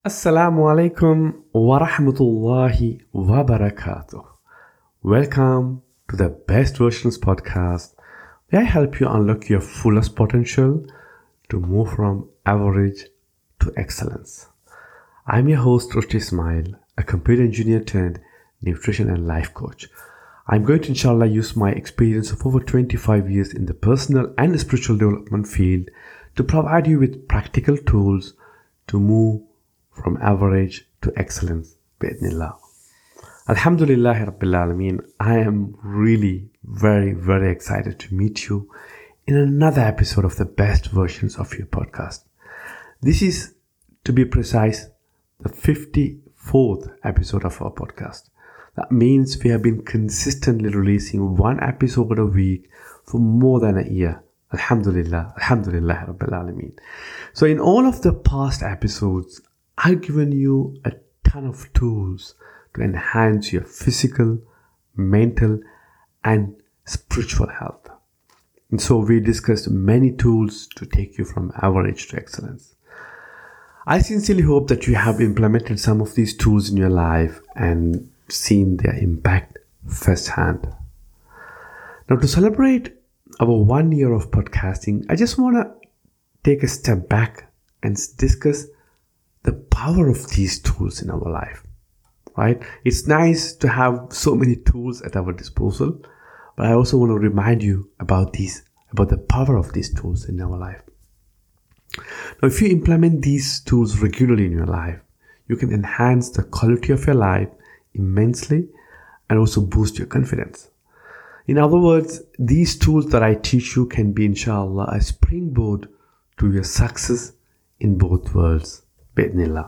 Assalamu alaikum wa rahmatullahi wa barakatuh. Welcome to the Best Versions podcast, where I help you unlock your fullest potential to move from average to excellence. I'm your host, Rushdie Ismail, a computer engineer turned nutrition and life coach. I'm going to inshallah use my experience of over 25 years in the personal and spiritual development field to provide you with practical tools to move from average to excellence, bi'idhnillah. Alhamdulillahi Rabbil Alameen. I am really very excited to meet you in another episode of the Best Versions of your podcast. This is, to be precise, the 54th episode of our podcast. That means we have been consistently releasing one episode a week for more than a year. Alhamdulillah Rabbil Alameen. So in all of the past episodes, I've given you a ton of tools to enhance your physical, mental, and spiritual health. And so we discussed many tools to take you from average to excellence. I sincerely hope that you have implemented some of these tools in your life and seen their impact firsthand. Now, to celebrate our 1 year of podcasting, I just want to take a step back and discuss the power of these tools in our life, right? It's nice to have so many tools at our disposal, but I also want to remind you about the power of these tools in our life. Now, if you implement these tools regularly in your life, you can enhance the quality of your life immensely and also boost your confidence. In other words, these tools that I teach you can be, inshallah, a springboard to your success in both worlds. Bi'idhnillah.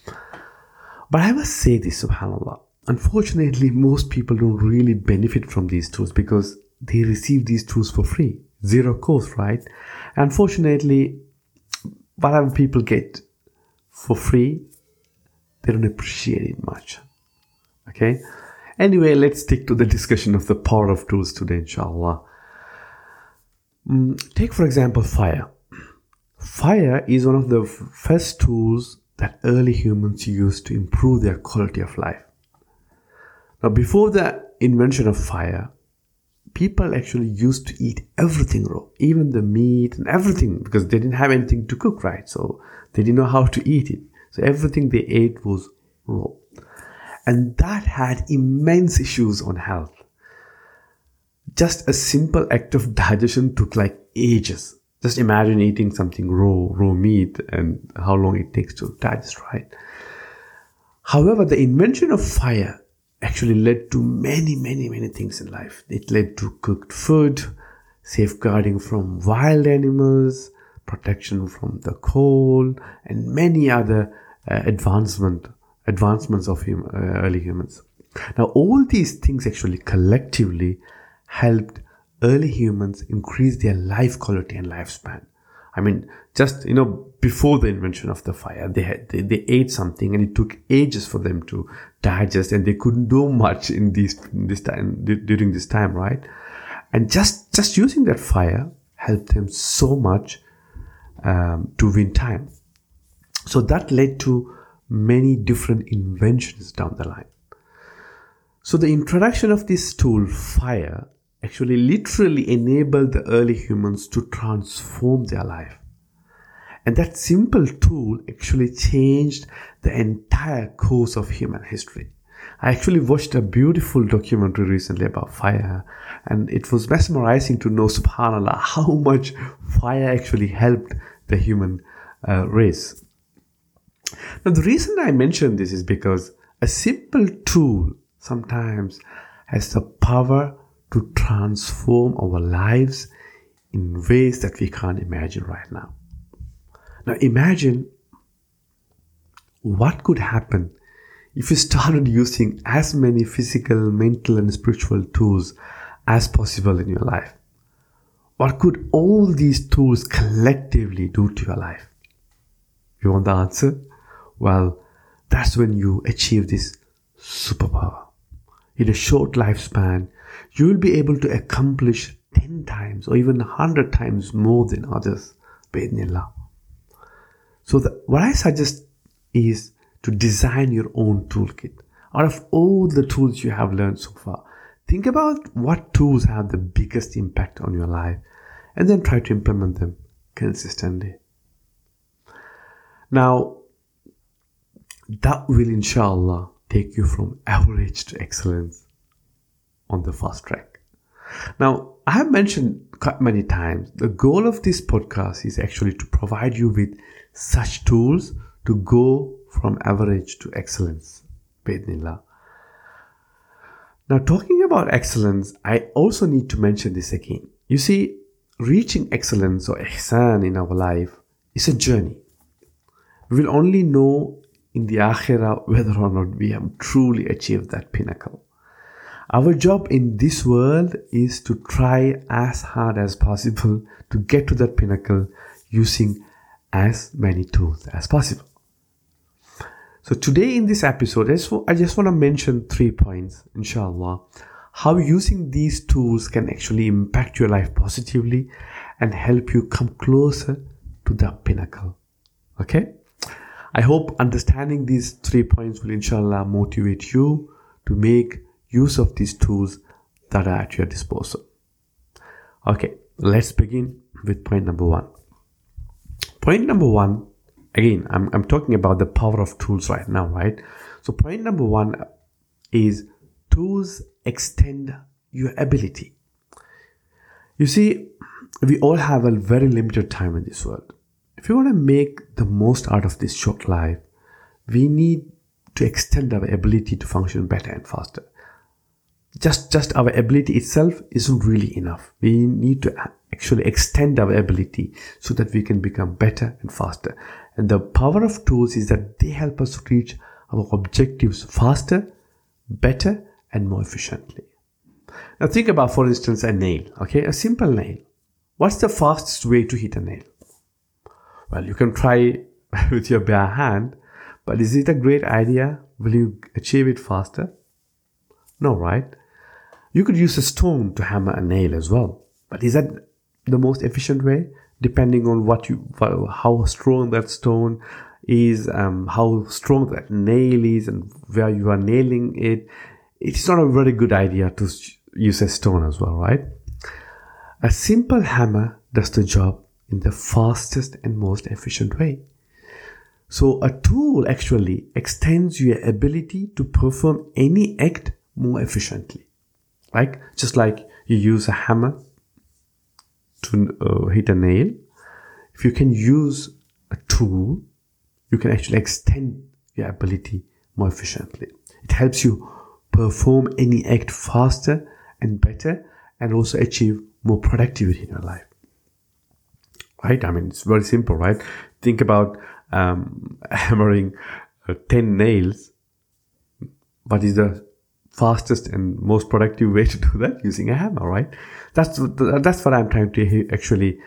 But I must say this, subhanAllah. Unfortunately, most people don't really benefit from these tools because they receive these tools for free. Zero cost, right? Unfortunately, whatever people get for free, they don't appreciate it much. Okay? Anyway, let's stick to the discussion of the power of tools today, inshallah. Take, for example, fire. Fire is one of the first tools that early humans used to improve their quality of life. Now, before the invention of fire, people actually used to eat everything raw, even the meat and everything, because they didn't have anything to cook, right? So they didn't know how to eat it. So everything they ate was raw. And that had immense issues on health. Just a simple act of digestion took like ages. Just imagine eating something raw meat and how long it takes to digest, right? However, the invention of fire actually led to many things in life. It led to cooked food, safeguarding from wild animals, protection from the cold, and many other advancements of early humans. Now, all these things actually collectively helped early humans increase their life quality and lifespan. I mean, just, before the invention of the fire, they ate something and it took ages for them to digest and they couldn't do much during this time, right? And just using that fire helped them so much to win time. So that led to many different inventions down the line. So the introduction of this tool, fire, actually literally enabled the early humans to transform their life. And that simple tool actually changed the entire course of human history. I actually watched a beautiful documentary recently about fire, and it was mesmerizing to know, subhanAllah, how much fire actually helped the human race. Now, the reason I mention this is because a simple tool sometimes has the power to transform our lives in ways that we can't imagine right now. Now imagine what could happen if you started using as many physical, mental, and spiritual tools as possible in your life. What could all these tools collectively do to your life? You want the answer? Well, that's when you achieve this superpower. In a short lifespan, you will be able to accomplish 10 times or even 100 times more than others, bi'idhnillah. So what I suggest is to design your own toolkit. Out of all the tools you have learned so far, think about what tools have the biggest impact on your life and then try to implement them consistently. Now, that will inshallah take you from average to excellence on the fast track. Now, I have mentioned quite many times, the goal of this podcast is actually to provide you with such tools to go from average to excellence. Bismillah. Now, talking about excellence, I also need to mention this again. You see, reaching excellence or ihsan in our life is a journey. We will only know in the akhirah whether or not we have truly achieved that pinnacle. Our job in this world is to try as hard as possible to get to that pinnacle using as many tools as possible. So today in this episode, I just want to mention 3 points, inshallah, how using these tools can actually impact your life positively and help you come closer to that pinnacle. Okay? I hope understanding these 3 points will inshallah motivate you to make use of these tools that are at your disposal. Okay, let's begin with point number 1. Point number 1, again, I'm talking about the power of tools right now, right? So point number 1 is tools extend your ability. You see, we all have a very limited time in this world. If you want to make the most out of this short life, we need to extend our ability to function better and faster. Just our ability itself isn't really enough. We need to actually extend our ability so that we can become better and faster. And the power of tools is that they help us reach our objectives faster, better, and more efficiently. Now think about, for instance, a nail, okay? A simple nail. What's the fastest way to hit a nail? Well, you can try with your bare hand, but is it a great idea? Will you achieve it faster? No, right? You could use a stone to hammer a nail as well. But is that the most efficient way? Depending on how strong that stone is, how strong that nail is, and where you are nailing it, it's not a very good idea to use a stone as well, right? A simple hammer does the job in the fastest and most efficient way. So a tool actually extends your ability to perform any act more efficiently. Like, just like you use a hammer to hit a nail, if you can use a tool, you can actually extend your ability more efficiently. It helps you perform any act faster and better and also achieve more productivity in your life. Right? I mean, it's very simple, right? Think about hammering 10 nails. What is the fastest and most productive way to do that? Using a hammer, right? That's what I'm trying to actually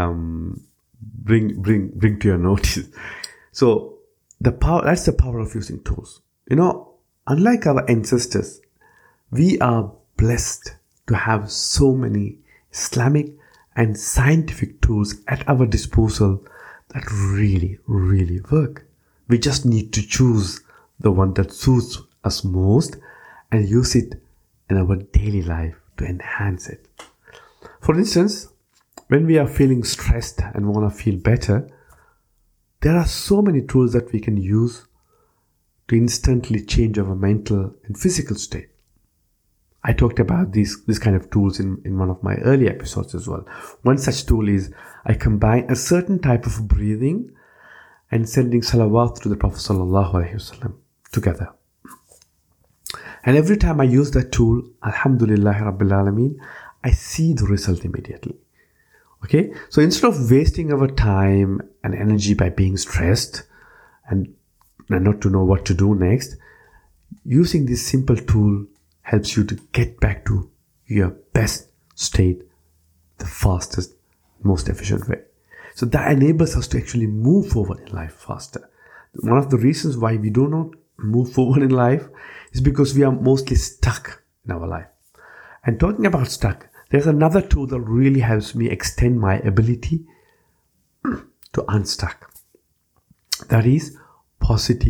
bring to your notice. So that's the power of using tools. You know, unlike our ancestors, we are blessed to have so many Islamic and scientific tools at our disposal that really, really work. We just need to choose the one that suits us most and use it in our daily life to enhance it. For instance, when we are feeling stressed and want to feel better, there are so many tools that we can use to instantly change our mental and physical state. I talked about this kind of tools in one of my early episodes as well. One such tool is I combine a certain type of breathing and sending salawat to the Prophet Sallallahu Alaihi Wasallam together. And every time I use that tool, Alhamdulillah Rabbil Alameen, I see the result immediately. Okay? So instead of wasting our time and energy by being stressed and not to know what to do next, using this simple tool helps you to get back to your best state the fastest, most efficient way. So that enables us to actually move forward in life faster. One of the reasons why we do not move forward in life is because we are mostly stuck in our life. And talking about stuck, there's another tool that really helps me extend my ability to unstuck. That is positive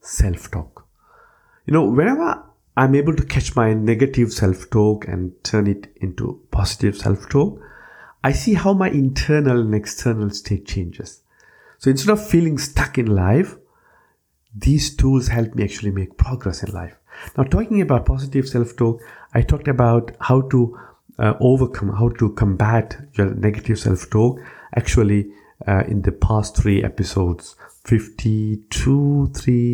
self-talk. Whenever I'm able to catch my negative self-talk and turn it into positive self-talk, I see how my internal and external state changes. So instead of feeling stuck in life, these tools help me actually make progress in life. Now, talking about positive self-talk, I talked about how to how to combat your negative self-talk, actually in the past 3 episodes, 51,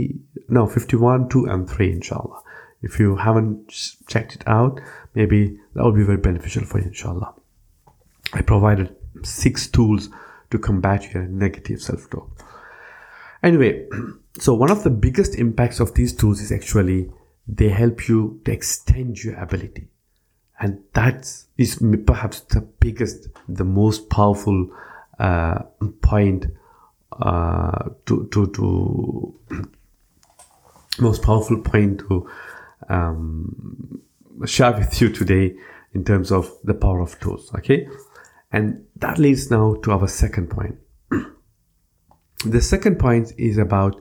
2 and 3, inshallah. If you haven't checked it out, maybe that would be very beneficial for you, inshallah. I provided 6 tools to combat your negative self-talk. Anyway, so one of the biggest impacts of these tools is actually they help you to extend your ability. And that is perhaps the biggest, the most powerful point most powerful point to share with you today in terms of the power of tools. Okay, and that leads now to our second point. The second point is about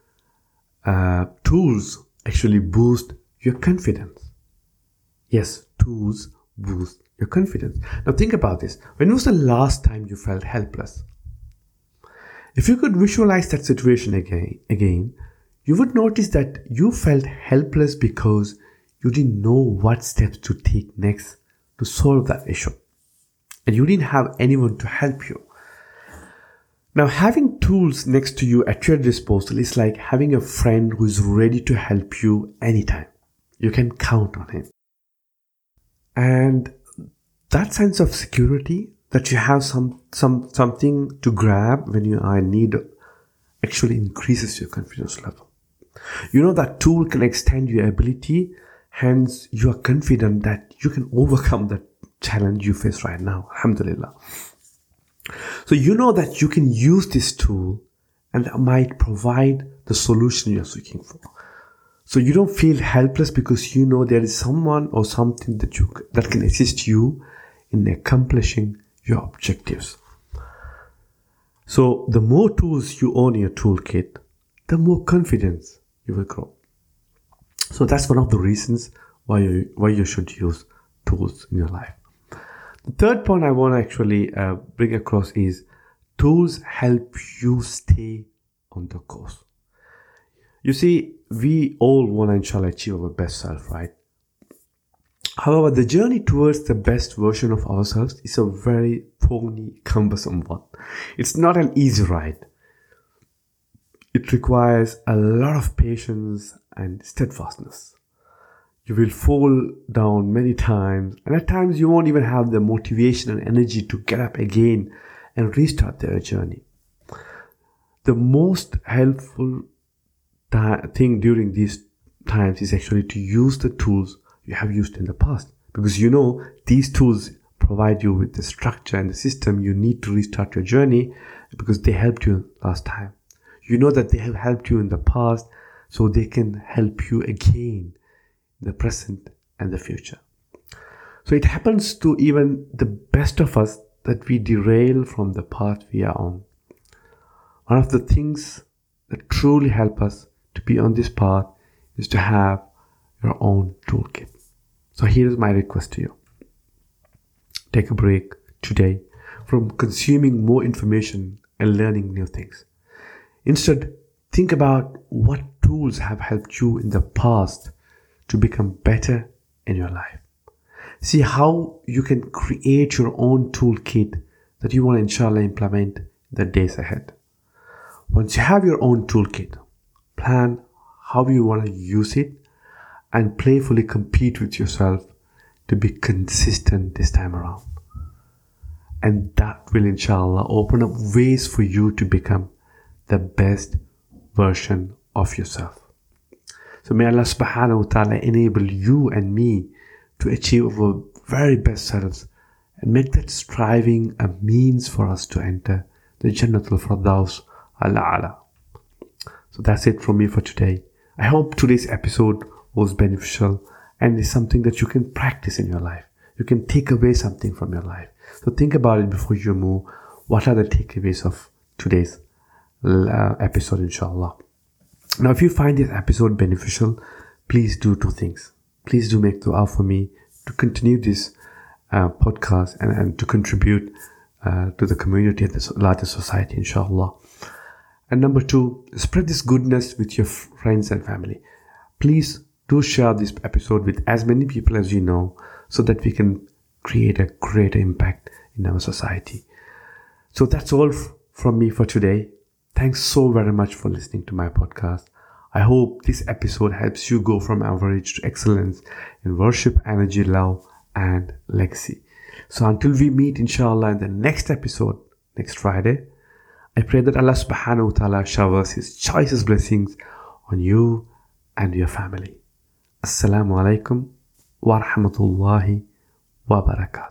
tools actually boost your confidence. Yes, tools boost your confidence. Now think about this. When was the last time you felt helpless? If you could visualize that situation again, you would notice that you felt helpless because you didn't know what steps to take next to solve that issue. And you didn't have anyone to help you. Now, having tools next to you at your disposal is like having a friend who is ready to help you anytime. You can count on him. And that sense of security, that you have something to grab when you are in need, actually increases your confidence level. You know that tool can extend your ability, hence you are confident that you can overcome the challenge you face right now. Alhamdulillah. So you know that you can use this tool and it might provide the solution you're seeking for. So you don't feel helpless because you know there is someone or something that can assist you in accomplishing your objectives. So the more tools you own in your toolkit, the more confidence you will grow. So that's one of the reasons why you should use tools in your life. The third point I want to actually bring across is tools help you stay on the course. You see, we all want to, inshallah, achieve our best self, right? However, the journey towards the best version of ourselves is a very thorny, cumbersome one. It's not an easy ride. It requires a lot of patience and steadfastness. You will fall down many times, and at times you won't even have the motivation and energy to get up again and restart their journey. The most helpful thing during these times is actually to use the tools you have used in the past, because you know these tools provide you with the structure and the system you need to restart your journey because they helped you last time. You know that they have helped you in the past, so they can help you again in the present and the future. So it happens to even the best of us that we derail from the path we are on. One of the things that truly help us to be on this path is to have your own toolkit. So here's my request to you. Take a break today from consuming more information and learning new things. Instead, think about what tools have helped you in the past to become better in your life. See how you can create your own toolkit that you want to, inshallah, implement in the days ahead. Once you have your own toolkit, plan how you want to use it and playfully compete with yourself to be consistent this time around. And that will, inshallah, open up ways for you to become the best version of yourself. So may Allah subhanahu wa ta'ala enable you and me to achieve our very best selves and make that striving a means for us to enter the Jannatul Firdaus al-A'la. So that's it from me for today. I hope today's episode was beneficial and is something that you can practice in your life. You can take away something from your life. So think about it before you move. What are the takeaways of today's episode, inshallah? Now, if you find this episode beneficial, please do two things. Please do make dua for me to continue this podcast and to contribute to the community and the larger society, inshallah. And number two, spread this goodness with your friends and family. Please do share this episode with as many people as you know so that we can create a greater impact in our society. So that's all from me for today. Thanks so very much for listening to my podcast. I hope this episode helps you go from average to excellence in worship, energy, love, and legacy. So until we meet, inshallah, in the next episode, next Friday, I pray that Allah subhanahu wa ta'ala showers His choicest blessings on you and your family. Assalamu alaikum wa rahmatullahi wa barakatuh.